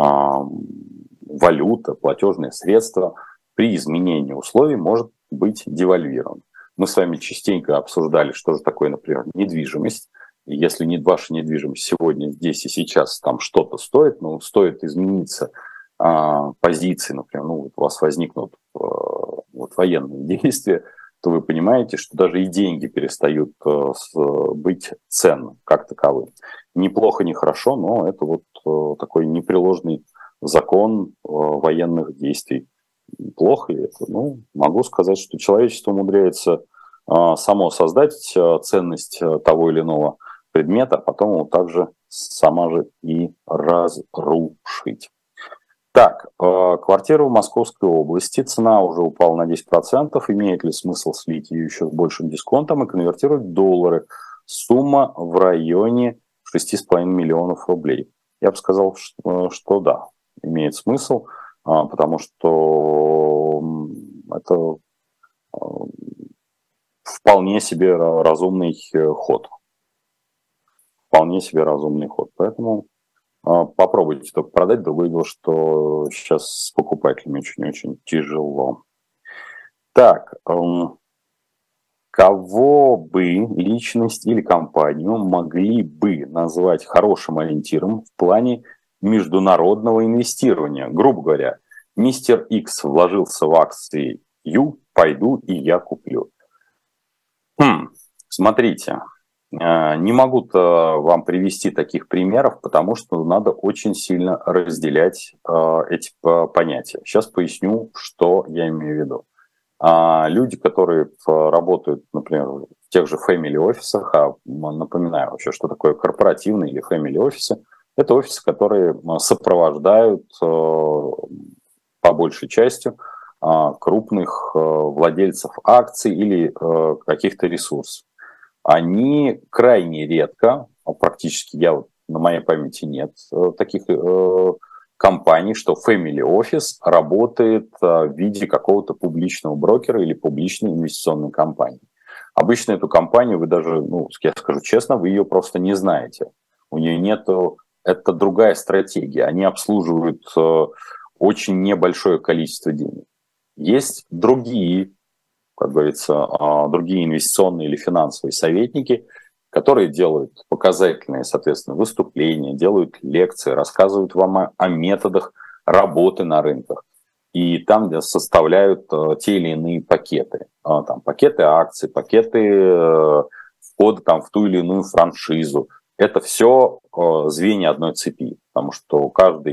валюта, платежное средство при изменении условий может быть девальвировано. Мы с вами частенько обсуждали, что же такое, например, недвижимость. И если не ваша недвижимость сегодня, здесь и сейчас там что-то стоит, ну, стоит измениться э, позиции, например, ну, вот у вас возникнут э, вот, военные действия, то вы понимаете, что даже и деньги перестают э, с, быть ценным как таковым. Неплохо, не хорошо, но это вот э, такой непреложный закон э, военных действий. Плохо ли это? Ну, могу сказать, что человечество умудряется э, само создать э, ценность э, того или иного предмета, а потом его также сама же и разрушить. Так, квартира в Московской области, цена уже упала на десять процентов, имеет ли смысл слить ее еще с большим дисконтом и конвертировать в доллары? Сумма в районе шести с половиной миллионов рублей. Я бы сказал, что, что да, имеет смысл, потому что это вполне себе разумный ход. Вполне себе разумный ход, поэтому... Попробуйте только продать. Другое дело, что сейчас с покупателями очень-очень тяжело. Так, кого бы личность или компанию могли бы назвать хорошим ориентиром в плане международного инвестирования? Грубо говоря, мистер X вложился в акции Ю, пойду и я куплю. Хм, смотрите. Не могу вам привести таких примеров, потому что надо очень сильно разделять э, эти понятия. Сейчас поясню, что я имею в виду. А люди, которые работают, например, в тех же family офисах, а напоминаю вообще, что такое корпоративные или family офисы, это офисы, которые сопровождают э, по большей части э, крупных э, владельцев акций или э, каких-то ресурсов. Они крайне редко, практически я вот, на моей памяти нет таких э, компаний, что family office работает э, в виде какого-то публичного брокера или публичной инвестиционной компании. Обычно эту компанию вы даже, ну, я скажу честно, вы ее просто не знаете. У нее нету, это другая стратегия. Они обслуживают э, очень небольшое количество денег. Есть другие, как говорится, другие инвестиционные или финансовые советники, которые делают показательные, соответственно, выступления, делают лекции, рассказывают вам о, о методах работы на рынках. И там где составляют те или иные пакеты. Там, пакеты акций, пакеты входа там, в ту или иную франшизу. Это все звенья одной цепи, потому что каждый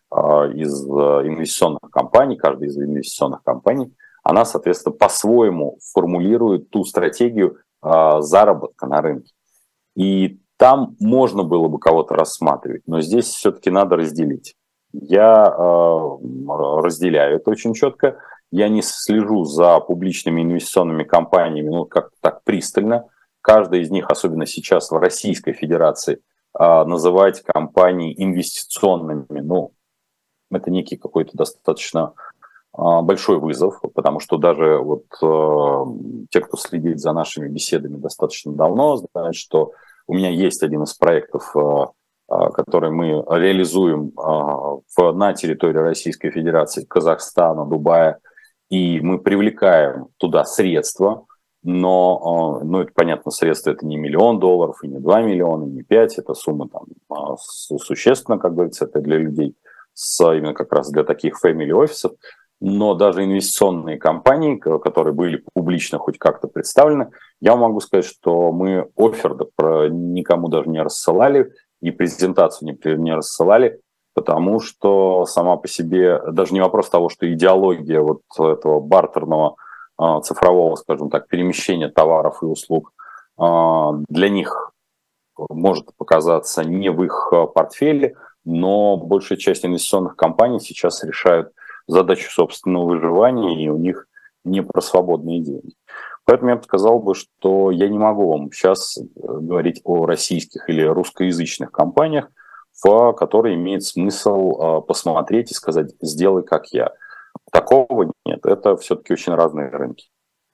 из инвестиционных компаний, каждая из инвестиционных компаний, она, соответственно, по-своему формулирует ту стратегию заработка на рынке. И там можно было бы кого-то рассматривать, но здесь все-таки надо разделить. Я разделяю это очень четко. Я не слежу за публичными инвестиционными компаниями, ну, как-то так пристально. Каждая из них, особенно сейчас в Российской Федерации, называть компании инвестиционными, ну, это некий какой-то достаточно большой вызов, потому что даже вот те, кто следит за нашими беседами достаточно давно, знают, что у меня есть один из проектов, который мы реализуем на территории Российской Федерации, Казахстана, Дубая, и мы привлекаем туда средства, но, ну, это понятно, средства это не миллион долларов, и не два миллиона, и не пять, это сумма там существенно, как говорится, это для людей, с, именно как раз для таких family офисов, но даже инвестиционные компании, которые были публично хоть как-то представлены, я могу сказать, что мы оффер никому даже не рассылали, и презентацию не, не рассылали, потому что сама по себе, даже не вопрос того, что идеология вот этого бартерного цифрового, скажем так, перемещения товаров и услуг для них может показаться не в их портфеле, но большая часть инвестиционных компаний сейчас решают задачу собственного выживания, и у них не про свободные деньги. Поэтому я бы сказал бы, что я не могу вам сейчас говорить о российских или русскоязычных компаниях, в которые имеет смысл посмотреть и сказать «сделай как я». Такого нет, это все-таки очень разные рынки.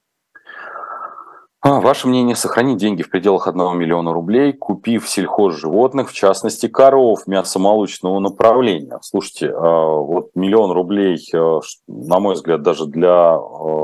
А, ваше мнение, сохранить деньги в пределах одного миллиона рублей, купив сельхозживотных, в частности коров, мясомолочного направления. Слушайте, вот миллион рублей, на мой взгляд, даже для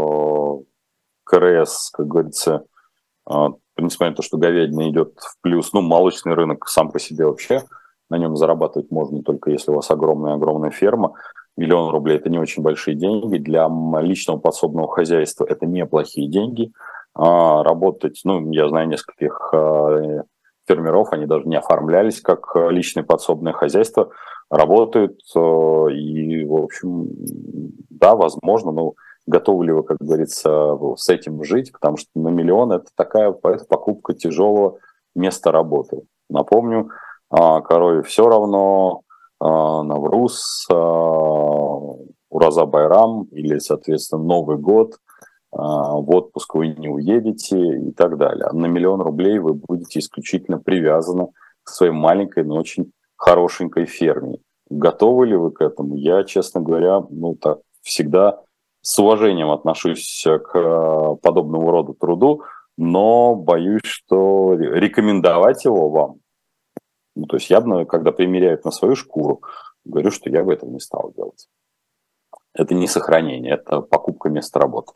КРС, как говорится, несмотря на то, что говядина идет в плюс, ну, молочный рынок сам по себе вообще, на нем зарабатывать можно только если у вас огромная-огромная ферма. Миллион рублей – это не очень большие деньги. Для личного подсобного хозяйства это неплохие деньги. А, работать, ну, я знаю нескольких а, фермеров, они даже не оформлялись как личное подсобное хозяйство, работают, а, и, в общем, да, возможно, но готовы ли вы, как говорится, с этим жить, потому что на миллион это такая это покупка тяжелого места работы. Напомню, а, корове все равно, а, Навруз, а, Ураза Байрам или, соответственно, Новый год, в отпуск вы не уедете и так далее. А на миллион рублей вы будете исключительно привязаны к своей маленькой, но очень хорошенькой ферме. Готовы ли вы к этому? Я, честно говоря, ну так всегда с уважением отношусь к подобному роду труду, но боюсь, что рекомендовать его вам, ну, то есть я бы, когда примеряют на свою шкуру, говорю, что я бы этого не стал делать. Это не сохранение, это покупка места работы.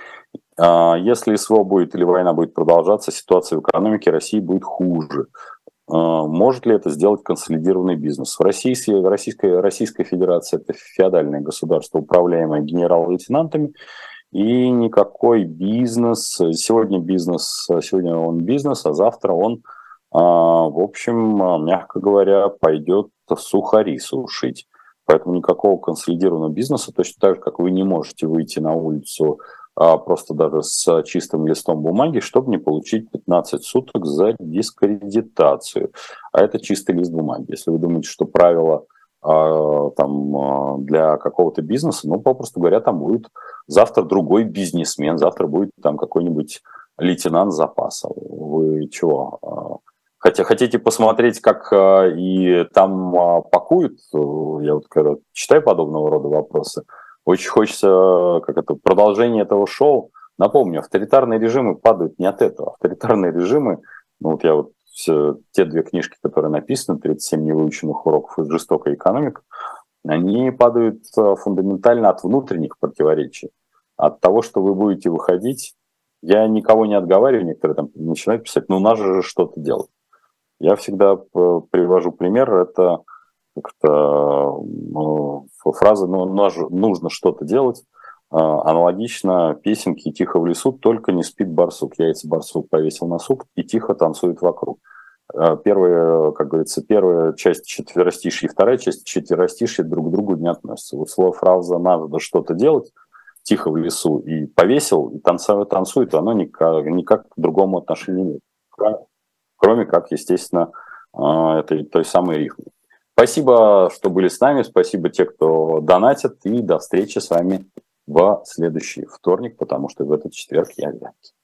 Если СВО будет или война будет продолжаться, ситуация в экономике России будет хуже. Может ли это сделать консолидированный бизнес? В России, Российская, Российская Федерация – это феодальное государство, управляемое генерал-лейтенантами, и никакой бизнес, сегодня бизнес, сегодня он бизнес, а завтра он, в общем, мягко говоря, пойдет сухари сушить. Поэтому никакого консолидированного бизнеса, точно так же, как вы не можете выйти на улицу просто даже с чистым листом бумаги, чтобы не получить пятнадцать суток за дискредитацию. А это чистый лист бумаги. Если вы думаете, что правила там, для какого-то бизнеса, ну, попросту говоря, там будет завтра другой бизнесмен, завтра будет там какой-нибудь лейтенант запаса. Вы чего? Хотя хотите посмотреть, как и там пакуют? Я вот когда читаю подобного рода вопросы, очень хочется, как это, продолжение этого шоу. Напомню, авторитарные режимы падают не от этого. Авторитарные режимы, ну вот я вот все, те две книжки, которые написаны, тридцать семь невыученных уроков из жестокой экономики, они падают фундаментально от внутренних противоречий. От того, что вы будете выходить, я никого не отговариваю, некоторые там начинают писать, ну надо же что-то делать. Я всегда привожу пример, это как-то ну, фраза ну, «нужно что-то делать», аналогично песенке «Тихо в лесу, только не спит барсук». Яйца барсук повесил на сук и тихо танцует вокруг. первая, как говорится, первая часть четверостишья и вторая часть четверостишья друг к другу не относятся. Вот слово фраза «надо что-то делать» тихо в лесу и повесил, и танцует, танцует, оно никак, никак к другому отношению нет. Кроме как, естественно, этой той самой рифмы. Спасибо, что были с нами, спасибо те, кто донатит, и до встречи с вами в следующий вторник, потому что в этот четверг я вянки.